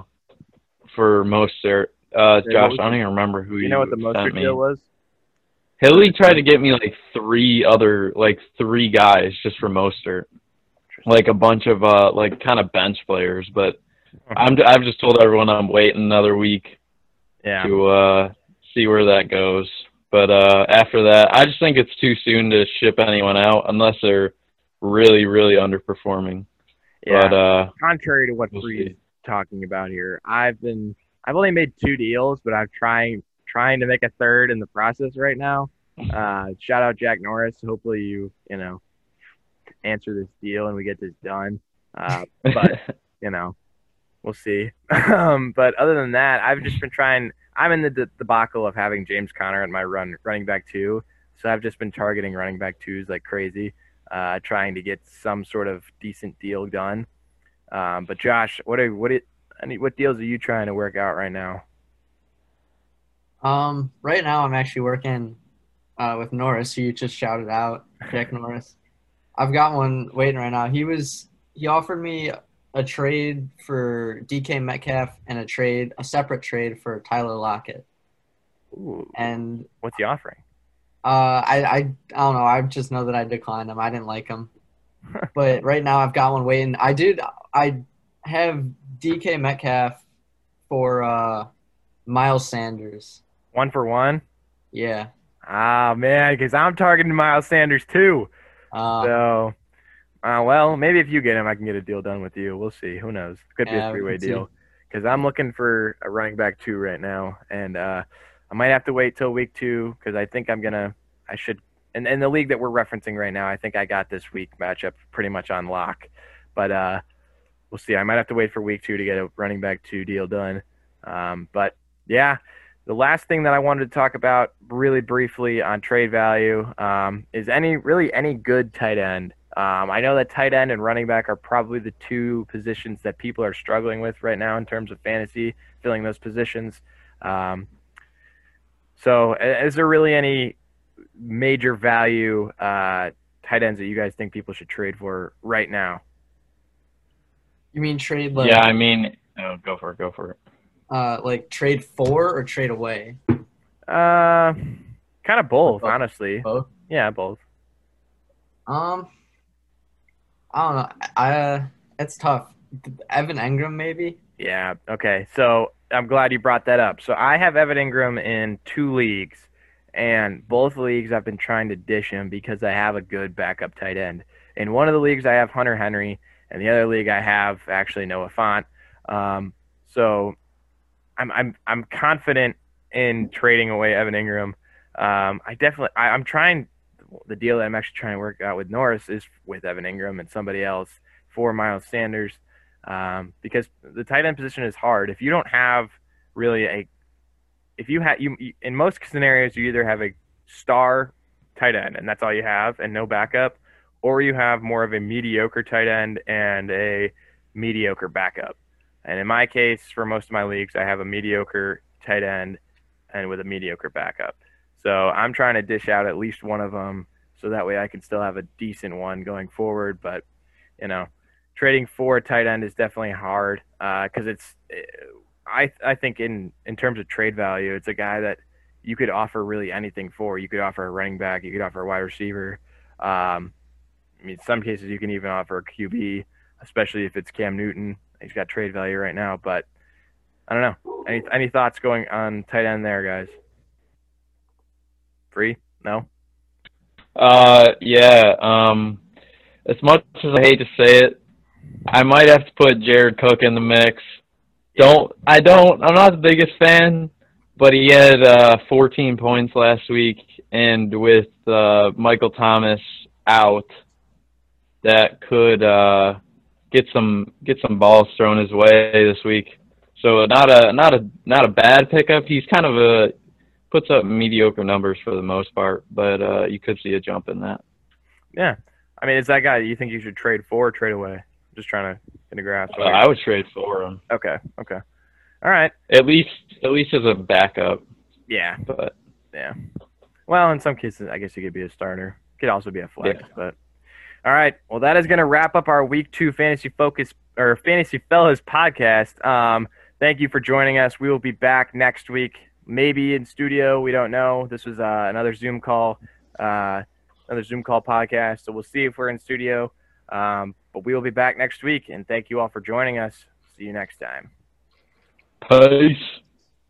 for Mostert. Uh, Yeah, Josh, what was I don't it? even remember who You you know what the sent Mostert me. deal was? Hilly tried to get me like three other like three guys just for Mostert, like a bunch of uh like kind of bench players. But I'm I've just told everyone I'm waiting another week Yeah. to uh see where that goes. But uh after that, I just think it's too soon to ship anyone out unless they're really really underperforming. Yeah. But uh, Contrary to what we'll Free's see. talking about here, I've been I've only made two deals, but I'm trying trying to make a third in the process right now. Uh, shout out Jack Norris. Hopefully you you know answer this deal and we get this done. Uh, but you know, we'll see. um, but other than that, I've just been trying. I'm in the de- debacle of having James Conner at my run running back two, so I've just been targeting running back twos like crazy, uh, trying to get some sort of decent deal done. Um, but Josh, what are what it, any what deals are you trying to work out right now? Um, right now I'm actually working uh, with Norris, who you just shouted out, Jack Norris. I've got one waiting right now. He was he offered me a trade for D K Metcalf and a trade, a separate trade for Tyler Lockett. Ooh, And what's he offering? uh, I, I I don't know. I just know that I declined him. I didn't like him. But right now I've got one waiting. I did. I have D K Metcalf for uh, Miles Sanders. One for one? Yeah. Ah man, because I'm targeting Miles Sanders too. Uh, So, uh, well, maybe if you get him, I can get a deal done with you. We'll see. Who knows? Could be Yeah, a we three-way can see. deal. Because I'm looking for a running back two right now, and uh, I might have to wait till week two because I think I'm gonna. I should. And in the league that we're referencing right now, I think I got this week matchup pretty much on lock. But uh, we'll see. I might have to wait for week two to get a running back two deal done. Um, but yeah. The last thing that I wanted to talk about really briefly on trade value um, is any really any good tight end Um, I know that tight end and running back are probably the two positions that people are struggling with right now in terms of fantasy, filling those positions. Um, so, is there really any major value uh, tight ends that you guys think people should trade for right now? You mean trade like Yeah, I mean, oh, go for it. Go for it. uh like trade for or trade away? Uh, kind of both, Both. honestly. Both. Yeah, both. Um, I don't know. I uh, it's tough. Evan Engram maybe. Yeah. Okay. So I'm glad you brought that up. So I have Evan Ingram in two leagues, and both leagues I've been trying to dish him because I have a good backup tight end. In one of the leagues I have Hunter Henry, and the other league I have actually Noah Fant. Um, so I'm I'm I'm confident in trading away Evan Ingram. Um, I definitely I, I'm trying. The deal that I'm actually trying to work out with Norris is with Evan Ingram and somebody else for Miles Sanders, um, because the tight end position is hard. If you don't have really a, if you have you in most scenarios you either have a star tight end and that's all you have and no backup, or you have more of a mediocre tight end and a mediocre backup. And in my case, for most of my leagues, I have a mediocre tight end and with a mediocre backup. So I'm trying to dish out at least one of them so that way I can still have a decent one going forward. But, you know, trading for a tight end is definitely hard because uh, it's I I think in, in terms of trade value, it's a guy that you could offer really anything for. You could offer a running back. You could offer a wide receiver. Um, I mean, in some cases you can even offer a Q B, especially if it's Cam Newton. He's got trade value right now. But I don't know. Any, any thoughts going on tight end there, guys? Free? No? Uh, yeah. Um, as much as I hate to say it, I might have to put Jared Cook in the mix. Don't I don't I'm not the biggest fan, but he had uh, fourteen points last week, and with uh, Michael Thomas out, that could uh, get some get some balls thrown his way this week. So not a not a not a bad pickup. He's kind of a puts up mediocre numbers for the most part, but uh, you could see a jump in that. Yeah. I mean, it's that guy you think you should trade for or trade away? Just trying to get a grasp. Uh, I would trade for him. Okay. Okay. All right. At least at least as a backup. Yeah. But yeah. Well, in some cases, I guess he could be a starter. Could also be a flex. Yeah. But all right. Well, that is going to wrap up our week two fantasy focus or fantasy fellas podcast. Um, thank you for joining us. We will be back next week. Maybe in studio, we don't know. This was uh, another Zoom call, uh, another Zoom call podcast. So we'll see if we're in studio. Um, but we will be back next week. And thank you all for joining us. See you next time. peace.